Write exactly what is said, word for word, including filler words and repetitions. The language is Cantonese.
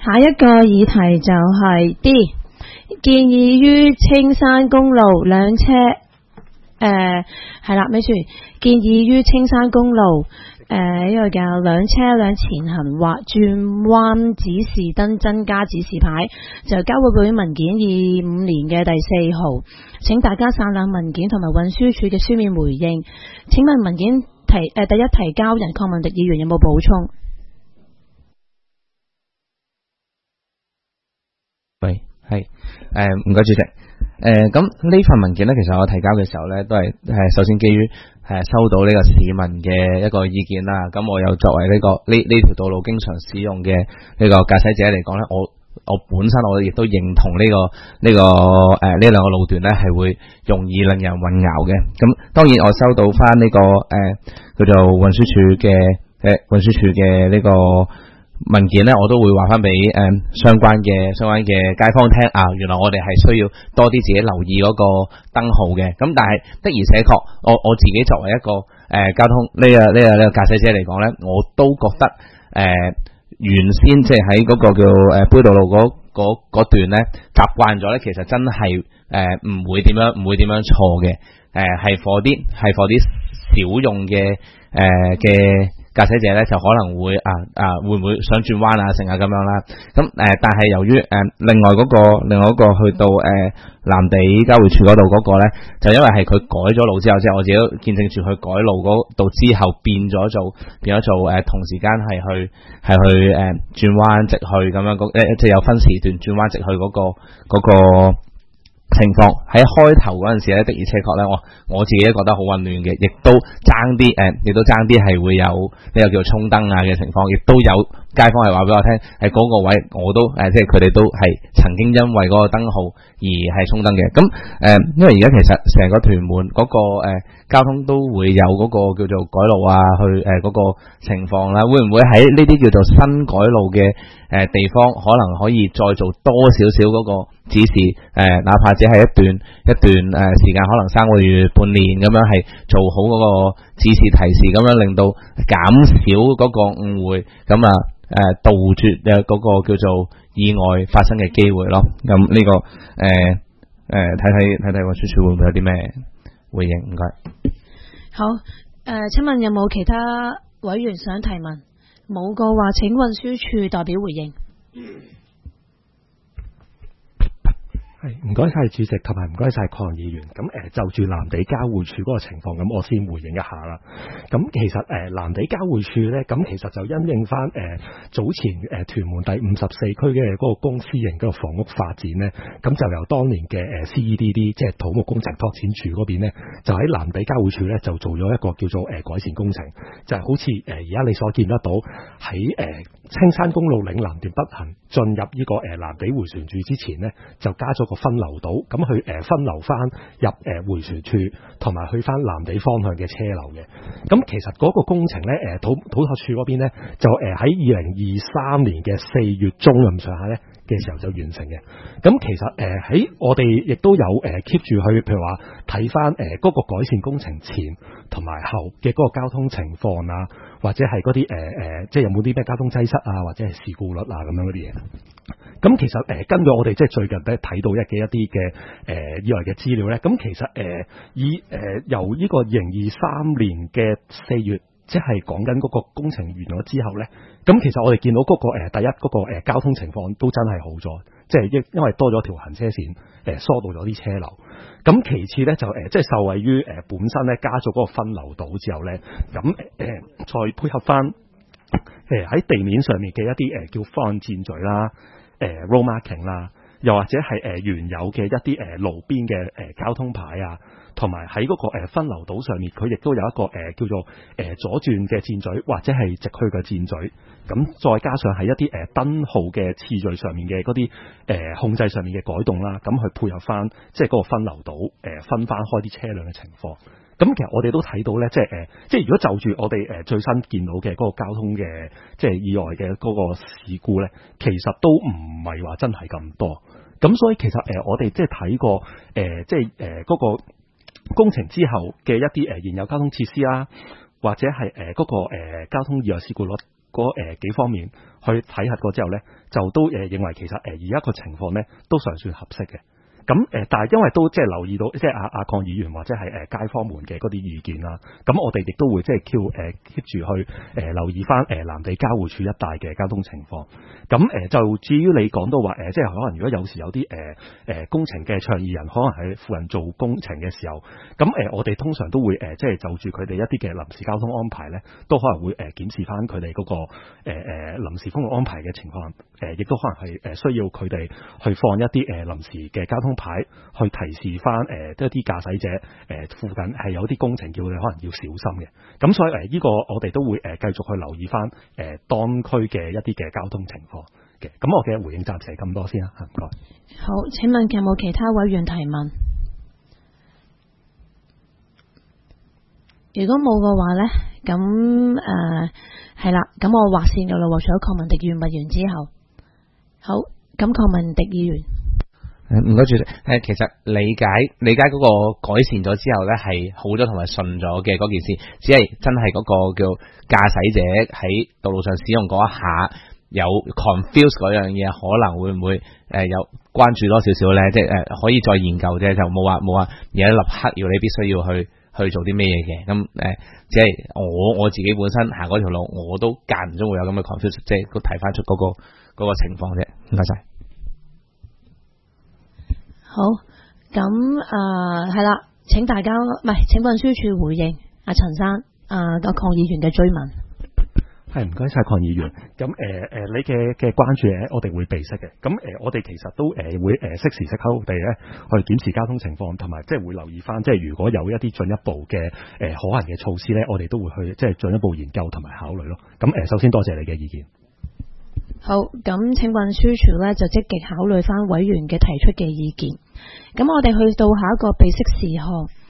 下一個議題就係 D， 建議於青山公路兩車誒係啦，咪住建議於青山公路誒呢個叫兩車輛前行或轉彎指示燈增加指示牌，就交會會文件二五年嘅第四號，請大家散覽文件同埋運輸署嘅書面回應。請問文件提誒、呃、第一提交人鄺文迪議員有冇補充？ 喂，係誒唔該主席。誒咁呢份文件咧，其實我提交嘅時候咧，都係誒首先基於誒收到呢個市民嘅一個意見啦。咁我又作為呢、這個呢呢條道路經常使用嘅呢個駕駛者嚟講咧，我我本身我亦都認同呢、這個呢、這個誒呢兩個路段咧係會容易令人混淆嘅。咁當然我收到翻呢、這個誒、呃、叫做運輸署嘅誒運輸署嘅呢個文件咧，我都會話翻俾誒相關嘅相關嘅街坊聽啊，原來我哋係需要多啲自己留意嗰個燈號嘅。咁但係的而且確，我我自己作為一個誒、呃、交通呢個呢個呢個駕駛者嚟講咧，我都覺得誒、呃、原先即係喺嗰個叫誒杯渡路嗰嗰嗰段咧習慣咗咧，其實真係誒唔會點樣唔會點樣錯嘅。誒係 for 啲係 for 啲少用嘅誒嘅。呃駕駛者咧就可能會啊啊會唔會想轉彎啊成啊咁樣啦，咁誒、呃、但係由於誒、呃、另外嗰、那個另外一個去到誒、呃、藍地交匯處嗰度嗰個咧，就因為係佢改咗路之後，即係我自己都見證住佢改路嗰度之後變咗做變咗做誒、呃、同時間係去係去誒轉彎直去咁樣，誒即係有分時段轉彎直去嗰、那個嗰、那個情況。喺開頭嗰陣時咧，的而且確咧，我我自己都覺得好混亂嘅，亦都爭啲誒，亦都爭啲係會有呢個叫做衝燈啊嘅情況，亦都有街坊係話俾我聽，喺嗰個位我都誒，即係佢哋都係曾經因為嗰個燈號而係衝燈嘅。咁誒、呃，因為而家其實成個屯門嗰、那個誒、呃、交通都會有嗰個叫做改路啊，去誒嗰、呃那個情況啦，會唔會喺呢啲叫做新改路嘅誒、呃、地方，可能可以再做多少少嗰個指示誒、呃，哪怕只係一段一段誒、呃、時間，可能三個月、半年咁樣，係做好嗰個指示提示，咁樣令到減少嗰個誤會，咁啊誒杜絕誒嗰個叫做意外發生嘅機會咯。咁呢、這個誒誒睇睇睇睇運輸署會唔會有啲咩回應？唔該。 好誒、呃，請問有冇其他委員想提問？冇嘅話，請運輸署代表回應。 係唔該晒主席，同埋唔該晒鄺議員。咁誒、呃、就住藍地交匯處嗰個情況，咁我先回應一下啦。咁其實誒、呃、藍地交匯處咧，咁其實就因應翻誒、呃、早前誒、呃、屯門第五十四區嘅嗰個公私營嗰個房屋發展咧，咁就由當年嘅誒 C E D D 即係土木工程拓展處嗰邊咧，就喺藍地交匯處咧就做咗一個叫做誒、呃、改善工程，就係、是、好似誒而家你所見得到喺誒、呃、青山公路嶺南段北行進入呢、這個誒、呃、藍地迴旋處之前咧，就加咗個分流島，咁去誒分流翻入誒迴旋處，同埋去翻藍地方向嘅車流嘅。咁其實嗰個工程咧，誒土土拓署嗰邊咧，就誒喺二零二三年嘅四月中咁上下咧嘅時候就完成嘅。咁其實誒喺我哋亦都有誒 keep 住去，譬如話睇翻誒嗰個改善工程前同埋後嘅嗰個交通情況啊，或者係嗰啲誒誒，即係有冇啲咩交通擠塞啊，或者係事故率啊咁樣嗰啲嘢。咁其實誒、呃、根據我哋即係最近咧睇到一嘅一啲嘅誒以外嘅資料咧，咁其實誒、呃、以誒、呃、由呢個二零二三年嘅四月，即係講緊嗰個工程完咗之後咧，咁其實我哋見到嗰、那個、呃、第一嗰、那個、呃、交通情況都真係好咗，即係因因為多咗條行車線，誒、呃、疏導咗啲車流。咁其次咧就誒、呃、即係受惠於誒、呃、本身咧加咗嗰個分流島之後咧，咁誒、呃、再配合翻誒喺地面上面嘅一啲誒、呃、叫方向箭嘴啦。誒、呃、road marking 啦，又或者係誒、呃、原有嘅一啲誒、呃、路邊嘅誒、呃、交通牌啊，同埋喺嗰個、呃、分流島上面，佢亦都有一個誒、呃、叫做誒、呃、左轉嘅箭嘴，或者係直去嘅箭嘴。咁再加上係一啲誒、呃、燈號嘅次序上面嘅嗰啲誒控制上面嘅改動啦，咁去配合翻即係嗰個分流島誒、呃、分翻開啲車輛嘅情況。咁其實我哋都睇到咧，即係誒、呃，即係如果就住我哋誒最新見到嘅嗰個交通嘅即係意外嘅嗰個事故咧，其實都唔係話真係咁多。咁所以其實誒、呃，我哋即係睇過誒、呃，即係誒嗰個工程之後嘅一啲誒現有交通設施啦，或者係誒嗰個誒、呃、交通意外事故率嗰誒幾方面去睇核過之後咧，就都誒認為其實誒而家個情況咧都尚算合適嘅。咁誒，但係因為都即係留意到，即係阿阿鄺議員或者係誒街坊們嘅嗰啲意見啦。咁我哋亦都會即係 keep 誒 keep 住去誒留意翻誒藍地交匯處一帶嘅交通情況。咁誒就至於你講到話誒，即係可能如果有時有啲誒誒工程嘅倡議人，可能喺附近做工程嘅時候，咁誒我哋通常都會誒即係就住佢哋一啲嘅臨時交通安排咧，都可能會誒檢視翻佢哋嗰個誒誒臨時公路安排嘅情況。誒亦都可能係誒需要佢哋去放一啲誒臨時嘅交通牌，去提示翻誒一啲駕駛者誒附近係有啲工程，叫佢哋可能要小心嘅。咁所以誒呢個我哋都會誒繼續去留意翻誒當區嘅一啲嘅交通情況嘅。咁我嘅回應暫時係咁多先啦，唔該。 好，請問有冇其他委員提問？如果冇嘅話咧，咁誒係啦，咁我劃線嘅啦喎。除咗鄺文迪議員問完之後。好，咁鄺文迪議員， 誒唔該主席，誒其實理解理解嗰個改善咗之後咧係好咗同埋順咗嘅嗰件事，只係真係嗰個叫駕駛者喺道路上使用嗰一下有 confuse 嗰樣嘢，可能會唔會誒有關注多少少咧？即係誒可以再研究啫，就冇話冇話而家立刻要你必須要去去做啲咩嘢嘅。咁誒即係我我自己本身行嗰條路，我都間唔中會有咁嘅 confuse， 即係都提翻出嗰個。嗰個情況啫，唔該晒。 好，咁誒係啦，請大家唔係請運輸署回應阿陳生啊個鄺議員嘅追問。 係唔該晒鄺議員。咁誒誒，你嘅嘅關注咧，我哋會備悉嘅。咁誒、呃，我哋其實都誒、呃、會誒適時適刻地咧去檢視交通情況，同埋即係會留意翻，即係如果有一啲進一步嘅誒、呃、可行嘅措施咧，我哋都會去即係進一步研究同埋考慮咯。咁誒、呃，首先多謝你嘅意見。 好，咁請運輸署咧就積極考慮翻委員嘅提出嘅意見。咁我哋去到下一個備悉事項，